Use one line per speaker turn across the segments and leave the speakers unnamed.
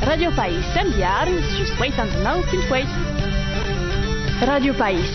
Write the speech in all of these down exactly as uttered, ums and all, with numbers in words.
Radio País sem diários, just oitenta e nove vírgula oito. Radio País.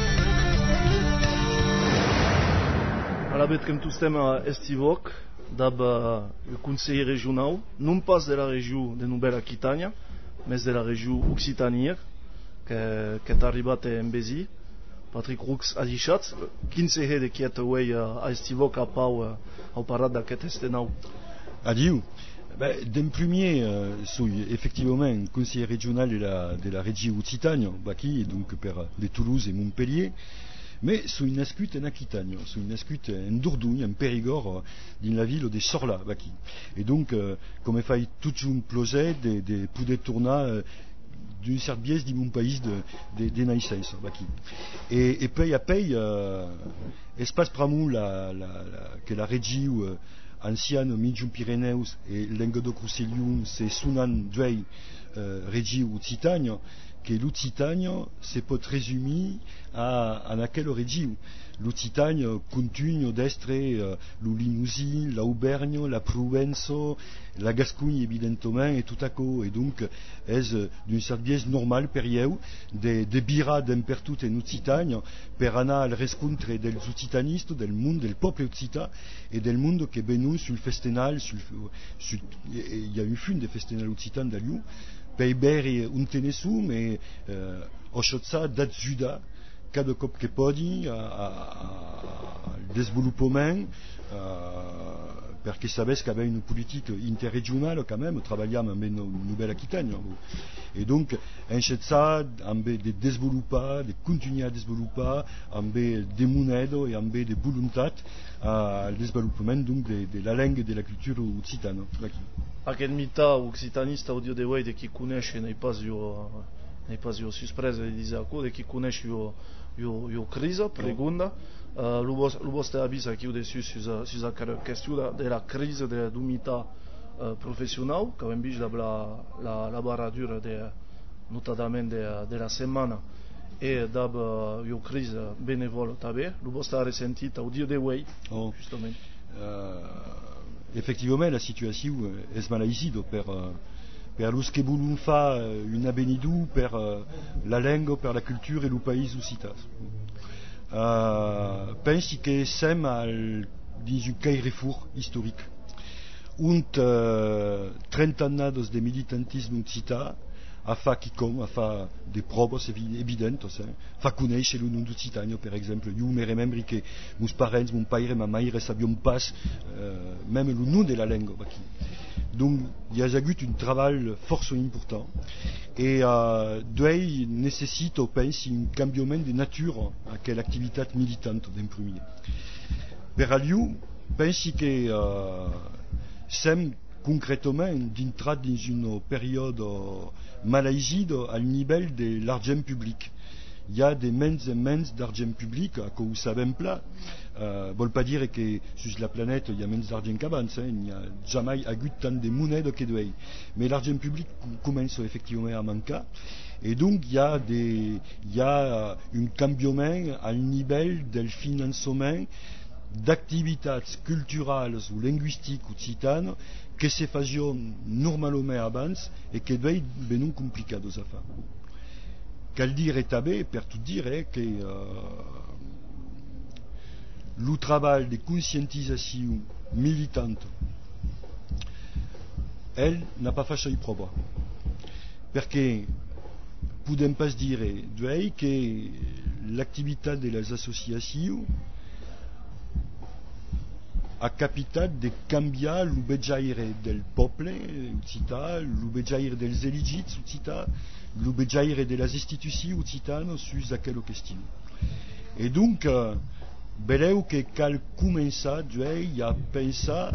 Ala betrem toustem a estivok, dab le conseiller régional, non pas de la région de Nouvelle-Aquitania, mais de la région Occitanie, que est arribat en Bézi, Patrick Roux Adichat, conseiller de qui est away a estivok a pau au parade d'aquest estenau.
Adieu. Ben, d'un premier, euh, soy effectivement conseiller régional de la, de la région Occitanie, qui donc per de Toulouse et Montpellier, mais soy nascut en Aquitanie, soy nascut en Dordogne, en Périgord, dans la ville de Sorla, qui. Et donc, euh, comme il fait tout un projet de, de pouvoir tourner euh, d'une certaine pièce de mon pays de, de, de naissance, qui. Et, et puis après, euh, espace pramou la, la, la, que la région euh, ancienne Mijum Pyrénées et Languedoc-Roussillon, c'est Sunan Dwey, euh, région Occitanie, que l'Occitanie se peut résumer à, à laquelle région. L'Occitanie continue d'être euh, le Limousin, la Auvergne, la Provence, la Gascogne évidemment et tout à coup. Et donc, est d'une certaine biais normale période de, de birades un per tout en Occitanie, per anar al rescontre dels occitanistes, del monde, del peuple occitan et del monde qui est venu sur le festival, sur, sur, il y a eu une de festival occitan d'Aliou, Peiber un tenesum e eh, oșoța dat juda cada cop que podi al desenvolupament uh, perché sabes qu'avait une politique interregionale quand même, travaillam amb une Nouvelle-Aquitanie. Et donc, enxetza amb de desenvolupar, de continuer a desenvolupar amb de monedo et amb de voluntat al desenvolupament donc de, de la langue et de la culture occitane.
Aquest mita occitanista audio de way de qui conèche n'est pas yo n'est pas yo surprise de dizaco de qui conèche yo yo yo crise pregunda uh, lu vos lu vostre avisa aqui o dessus sur sur la question de la crise de du mita uh, professionnel quand même de la la la baradure de notamment de de la semaine et dab uh, yo crise bénévole tabe lu vostre ressenti audio de way
oh.
justement
uh... Effectivement, la situation est malaiside per, per los que volum fa une abenidou per la langue, per la culture et le pays occitan. Uh, pensi que sem al, dins un carrefour historique. Unt uh, trenta annados de militantisme occitan a fa quicom, a fa des proves evidentes, hein. Fa conèixer le nom d'Occitanie, per exemple. Jo me remembri que meus parents, mon pare, ma mare sabiam pas euh, même le nom de la langue. Aquí. Donc, il y a eu un travail força important. Et euh, d'où nécessite, je pense, un changement de nature à quelle activité militante d'un premier. Per aliu, pensi que euh, sem concrètement d'entrer dans une période malaiside à niveau de l'argent public. Il y a des mains et mains d'argent public, que vous savez plat. Euh, ne veut pas dire que sur la planète il y a mains d'argent qu'avance, hein. Il n'y a jamais eu tant de monnaie que de hay. Mais l'argent public commence effectivement à manquer. Et donc il y a des, il y a un changement à niveau du financement d'activités culturelles ou linguistiques occitanes que se faisaient normalement avant et que devaient devenir complicados à faire. Cal dire et tabé, per tout dire, eh, que euh, le travail de conscientisation militante, elle n'a pas fait sa prova. Parce que, pouvons pas se dire que l'activité des associations a capitat de canviar l'obéjaire del peuple occitan, l'obéjaire dels eligits occitans, l'obéjaire de les institutions occitanes sur aquella question. Et donc, euh, beleu que cal començar a pensar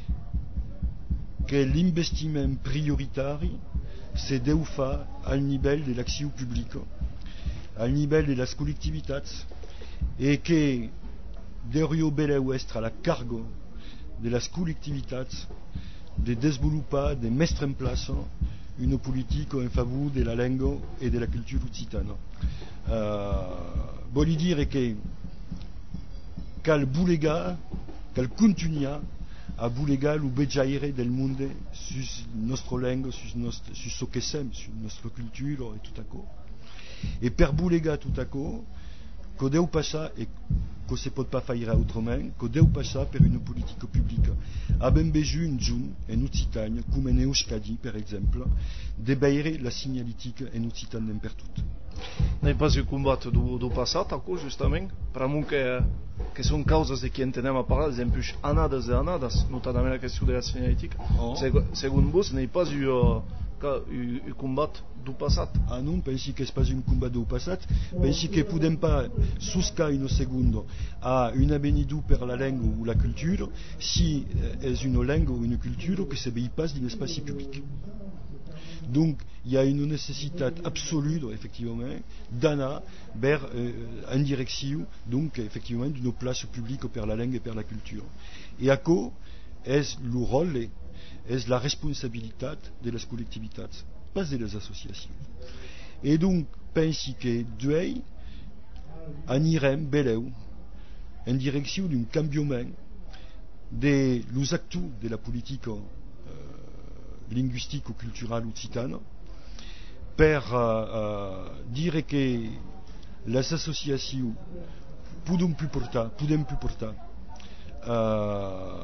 que l'investissement prioritaire se deu faire au niveau de l'action publique, au niveau de las collectivités, et que deurio beleu estre à la cargo de las collectivités de développer, de mettre en place une politique en faveur de la langue et de la culture occitane. Euh, Voglio dire que cal bulega, cal continua a bulegal u bejaire del monde sus nostra lingua, sus, nost, sus so che sem, sus nostra cultura e tutto acco. E per bulega tutto acco, que deu passar, et que se pot pas faire autrement, que deu passar per une politique publique. Abbiamo bisogno giun en Occitanie, come en Euskadi, per exemple, de beire la signalétique en Occitanie per tout.
N'hai pas eu combat do, do passat, acum, justament, per amunt que, que són causes de qui entenem a parlar, des empuix anades e anades, notadament la qüestió de la signalétique.
Oh.
Seg segon vos, n'hai pas eu, uh, eu, eu combat do passat.
Ah non, pensi que és pas un combat do passat, pensi que podem pas suscar un segundo a une avenidou per la langue ou la culture si és une langue ou une culture que se veille pas d'un espace public. Donc, il y a une nécessité absolue, effectivement, d'aller vers euh, une direction, donc, effectivement, d'une place publique pour la langue et pour la culture. Et à quoi est le rôle, est la responsabilité de la collectivité, pas de les associations. Et donc, pense que Duei, en irem, beleu, en direction d'un changement de los actes de la politique linguistique ou culturelle occitane per uh, uh, dire que les associations podem plus portar, podem plus portar uh,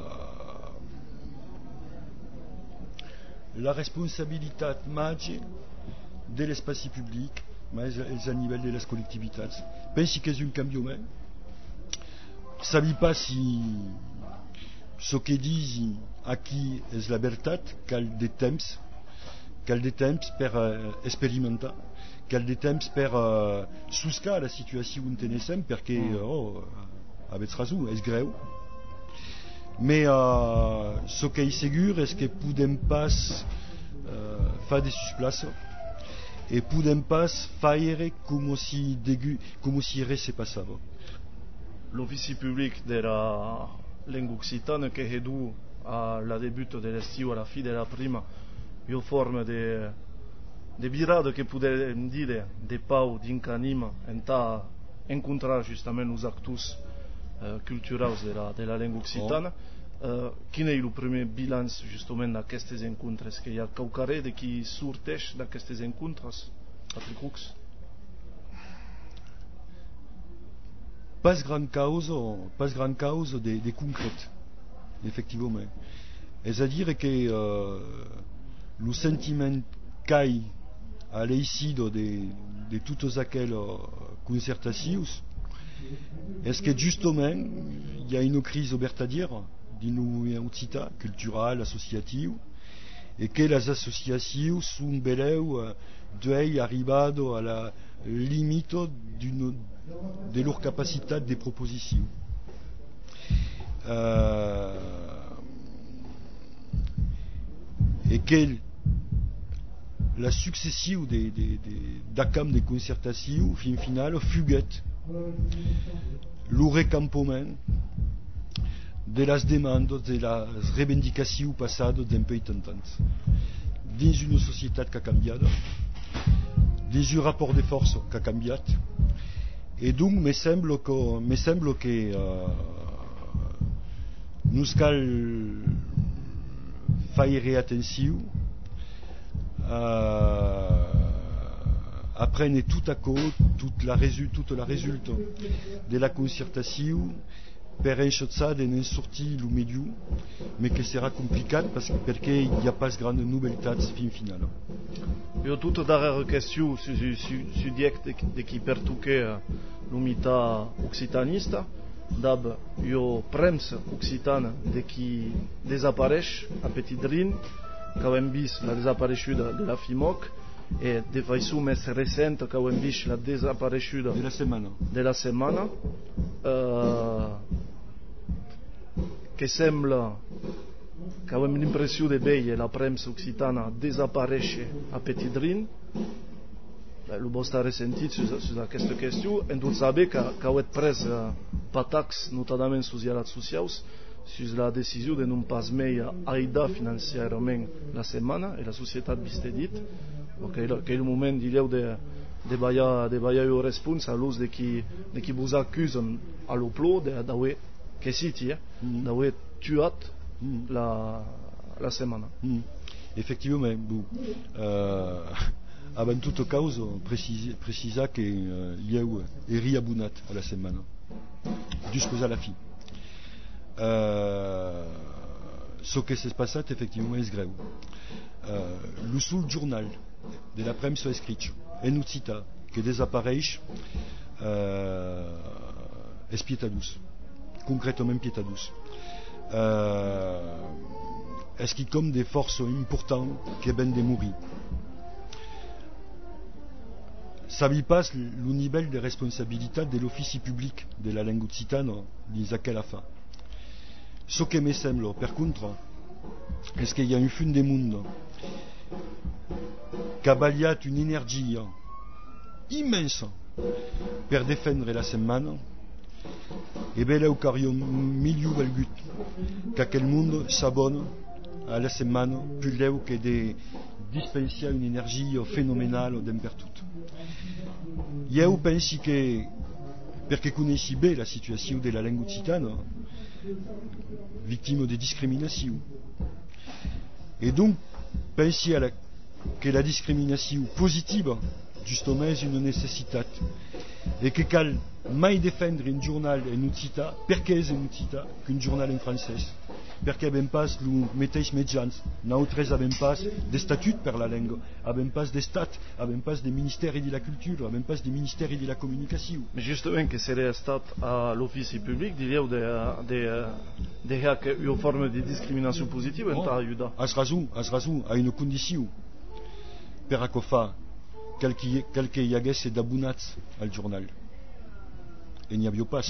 la responsabilitat major de l'espai public, mais és a nivell de les collectivitats. Pensi que és un canviament. Sabi pas si ce que dis aquí és la veritat, cal de temps, cal de temps per uh, experimentar, cal de temps per uh, suscar la situació on tenem, perquè, mm. oh, aveți raison, és greu. Mais uh, ce que és segur és que podem pas uh, fer de sus places et podem pas faire com si, degu, com si res se passava.
L'offici public de la langue occitane che è due alla debutto dell'estiu, alla fine della prima, io forma de, de virado che potremmo dire de pau d'incanima enta incontrare giustamente os actus uh, culturals de la, de la langue occitana. Oh. Uh, quin és el primer bilanç justament d'aquestes encontres? Que hi ha qualcaré de qui sorteix d'aquestes encontres, Patrick Hux?
Pas gran causa, pas gran causa de, de concret, effectivement. És a dire que uh, le sentiment qu'ai a l'eixido de, de totes aquelles concertacions és que justement hi ha una crisi oberta a dire din moviment occità, cultural, associatiu, et que les associations sont beleu uh, d'eux arribado a la limite de leur capacité de proposition. Euh, et que la succession de, de, de, d'acam de concertations, fin final, fuguet le recampement de las demandes, de las revendicacions passades d'un pays tentant. Dans une société qui a canviat, dans un rapport de force qui a canviat, et donc me semble que, me semble que uh, nous cal faire attention uh, apprendre tout à coup toute la, résu- toute la résulte de la concertation per enxotzar d'en sortir le milieu, mais que serà complicat parce, perquè hi ha pas grandes novetats fin final.
Io tutta darrera qüestió su, su, su, su diect de, de qui pertuque l'unità occitanista, dab io prems occitana de qui desapareix a Petit Drin, que hem vist la desapareguda de la FIMOC, e de façon més recent que hem vist la desapareguda
de la setmana,
de la setmana uh, que sembla que avem l'impressió de veure la premsa occitana desaparèixer a Petit Drin. El vostre ressentit sur aquesta qüestió, en tot saber que, que heu pres uh, patacs, notadament sus dialats socials, sur la decisió de non pas mai aidar financiarament la setmana e la societat viste dit, que è il moment, direu, de, de ballar, de ballar els responsables de qui, de qui vos acusen a l'oplò d'haver, que citi, eh, d'haver tuat mm. la, la setmana.
Mm. Effectivement, bon, euh, avant toute cause, precisa, precisa que uh, ieu eri abonat a la setmana, jusqu'à la fi. Uh, ce que s'est passé, effectivement, és greu. Uh, le seul journal de la premsa escrita en occità que desapareix uh, és Pietadus, concrètement Pietadus. Uh, est-ce qu'il y a comme des forces importantes qui viennent de mourir? Ça ne pas le niveau de responsabilité de l'office public de la langue occitane dans aquella fin. Ce qui me semble, par contre, est-ce qu'il y a une fin du monde qui a baliat une énergie immense pour défendre la semaine, et bien là, il y a un milieu valgut qu'aquel monde s'abonne à la semaine plus là que de dispenser une énergie phénoménale d'un per tout. Je pense que, parce que connaissez bien la situation de la langue occitane, victime de discrimination, et donc pensez à la, que la discrimination positive justement est une nécessité, et que cal mai défendre un journal en occità, perquè és en occità qu'un journal en francès, perquè avem pas el mateix mitjans, nosaltres avem pas d'estatut per la llengua, avem pas d'estat, avem pas de ministeri de la cultura, avem pas de ministeri de la comunicació.
Mais justement, que serait estat à l'office public, diríeu de, de, de, de une forme de discrimination positive en ta ajuda.
Has raison, has raison, a une condició, per a que fa quel que hi hagués d'abonats al jornal. Et n'y havia pas.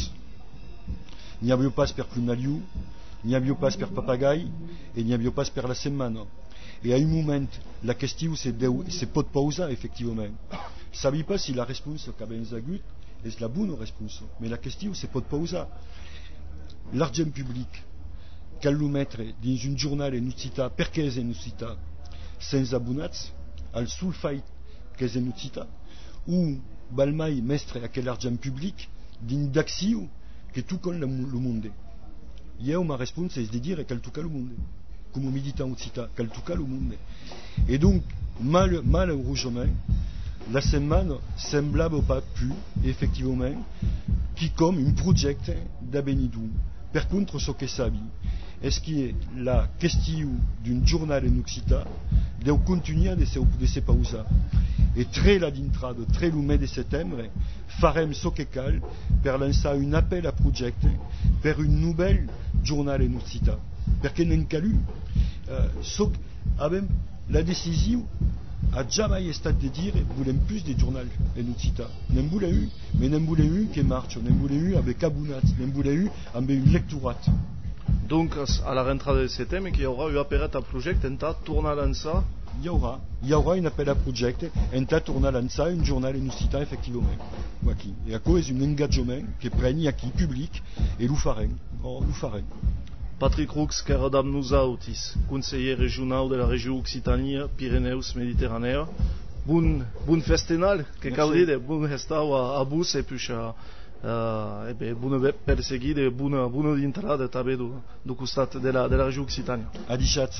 N'y havia pas per Clunaliu, n'y havia pas per Papagai, et n'y havia pas per la setmana. Et à un moment, la question c'est se pot pausa, effectivement. Sabi pas si la réponse qu'avem agut és la bonne réponse, mais la question c'est pot pausa. L'argent public, cal lo mettre dans un journal en occità, perquè és en occità, sans abonats, al sul fait que és en occità, ou balmai mestre aquel argent public d'une d'action que tout comme le monde. Hier, ma réponse est de dire qu'elle touche le monde, comme militant occità, qu'elle touche le monde. Et donc, mal, malheureusement, la semaine semblable pas plus, effectivement, qui comme un projet d'Abenidou. Par contre, ce que ça dit, est-ce qu'il y a la question d'un journal en occità de continuer de se, de se pausa. Et très la d'intrade, très le mai de septembre, farem ce que cal per lancer un appel à projet per une nouvelle journal en occità. Perquè n'en calu. Euh, so, avem la décision a jamais estat de dire volem plus de journal en occità. N'en voulem un, mais n'en voulem un qui marche, n'en voulem un avec abonats, n'en voulem un avec un lectorat.
Donc, à la rentrée de septembre, il y aura un appel à projet en tourner à lancer.
Il y aura, il y aura un appel à projet en tourner à lancer un journal en occità, effectivement. Et à cause d'un engagement qui prenne qui public et nous farem. Oh, nous farem.
Patrick Roux, que redam nous autis, conseiller régional de la région Occitanie, Pyrénées, Méditerranée. Bon, bon festival, que cal dire, bon restau a, a bus et puis a, uh, e bună perseguire, bună, bună d'intrada també do, do costat de la, de la regió Occitània.
Adichat.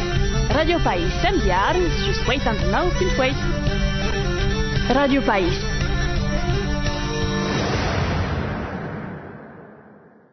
Radio País, Samedi, just oitanta e nove vírgula oito. Radio País.